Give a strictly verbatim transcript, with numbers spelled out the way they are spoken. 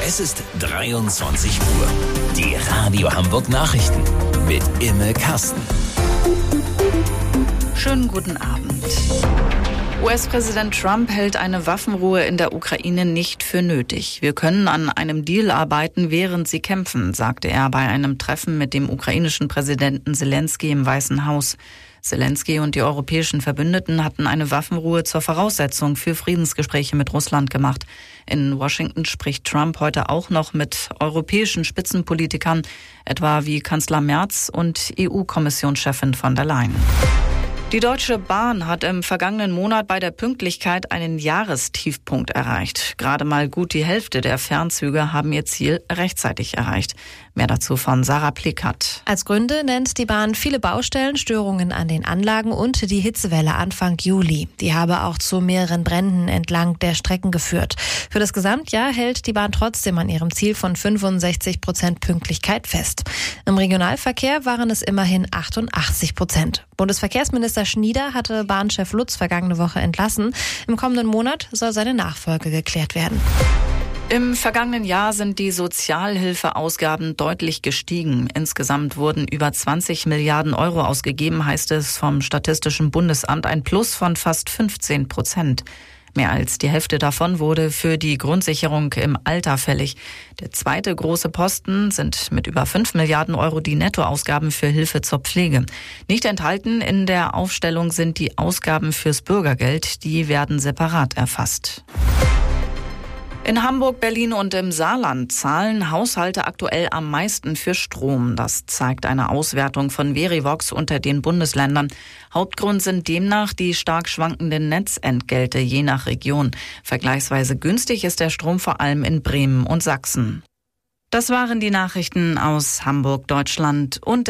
Es ist dreiundzwanzig Uhr. Die Radio Hamburg Nachrichten mit Imme Kasten. Schönen guten Abend. U S-Präsident Trump hält eine Waffenruhe in der Ukraine nicht für nötig. Wir können an einem Deal arbeiten, während sie kämpfen, sagte er bei einem Treffen mit dem ukrainischen Präsidenten Selenskyj im Weißen Haus. Selenskyj und die europäischen Verbündeten hatten eine Waffenruhe zur Voraussetzung für Friedensgespräche mit Russland gemacht. In Washington spricht Trump heute auch noch mit europäischen Spitzenpolitikern, etwa wie Kanzler Merz und E U-Kommissionschefin von der Leyen. Die Deutsche Bahn hat im vergangenen Monat bei der Pünktlichkeit einen Jahrestiefpunkt erreicht. Gerade mal gut die Hälfte der Fernzüge haben ihr Ziel rechtzeitig erreicht. Mehr dazu von Sarah Plickert. Als Gründe nennt die Bahn viele Baustellen, Störungen an den Anlagen und die Hitzewelle Anfang Juli. Die habe auch zu mehreren Bränden entlang der Strecken geführt. Für das Gesamtjahr hält die Bahn trotzdem an ihrem Ziel von fünfundsechzig Prozent Pünktlichkeit fest. Im Regionalverkehr waren es immerhin achtundachtzig Prozent. Bundesverkehrsminister Schnieder hatte Bahnchef Lutz vergangene Woche entlassen. Im kommenden Monat soll seine Nachfolge geklärt werden. Im vergangenen Jahr sind die Sozialhilfeausgaben deutlich gestiegen. Insgesamt wurden über zwanzig Milliarden Euro ausgegeben, heißt es vom Statistischen Bundesamt, ein Plus von fast fünfzehn Prozent. Mehr als die Hälfte davon wurde für die Grundsicherung im Alter fällig. Der zweite große Posten sind mit über fünf Milliarden Euro die Nettoausgaben für Hilfe zur Pflege. Nicht enthalten in der Aufstellung sind die Ausgaben fürs Bürgergeld. Die werden separat erfasst. In Hamburg, Berlin und im Saarland zahlen Haushalte aktuell am meisten für Strom. Das zeigt eine Auswertung von Verivox unter den Bundesländern. Hauptgrund sind demnach die stark schwankenden Netzentgelte je nach Region. Vergleichsweise günstig ist der Strom vor allem in Bremen und Sachsen. Das waren die Nachrichten aus Hamburg, Deutschland und